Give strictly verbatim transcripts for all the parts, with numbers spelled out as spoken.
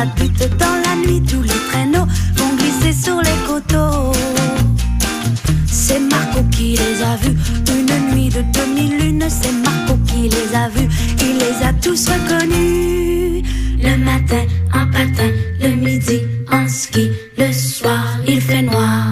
pas de but dans la nuit, tous les traîneaux vont glisser sur les coteaux. C'est Marco qui les a vus, une nuit de demi-lune, c'est Marco qui les a vus, il les a tous reconnus. Le matin en patin, le midi en ski, le soir il fait noir.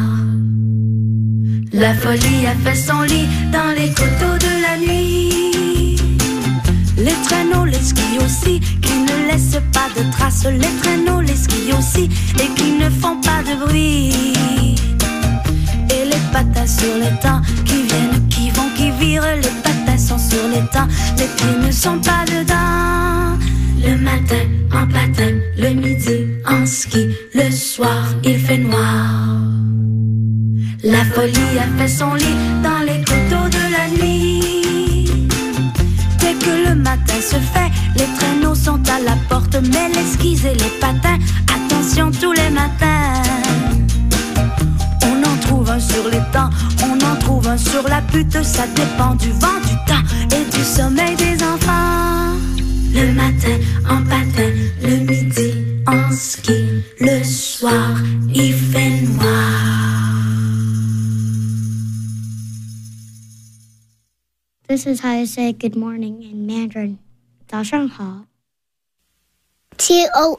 La folie a fait son lit dans les coteaux de la nuit. Les traîneaux, les skis aussi, qui ne laissent pas de traces. Les traîneaux, les skis aussi, et qui ne font pas de bruit. Et les patins sur les temps, qui viennent, qui vont, qui virent. Les patins sont sur les temps, les pieds ne sont pas dedans. Le matin en patin, le midi en ski, le soir il fait noir. La folie a fait son lit dans les coteaux de la nuit. Dès que le matin se fait, les traîneaux sont à la porte, mais les skis et les patins, attention tous les matins. On en trouve un sur les temps, on en trouve un sur la butte, ça dépend du vent, du temps et du sommeil des enfants. Le matin en patin, le midi en ski, le soir il fait noir. This is how you say good morning in Mandarin. 早上好. T O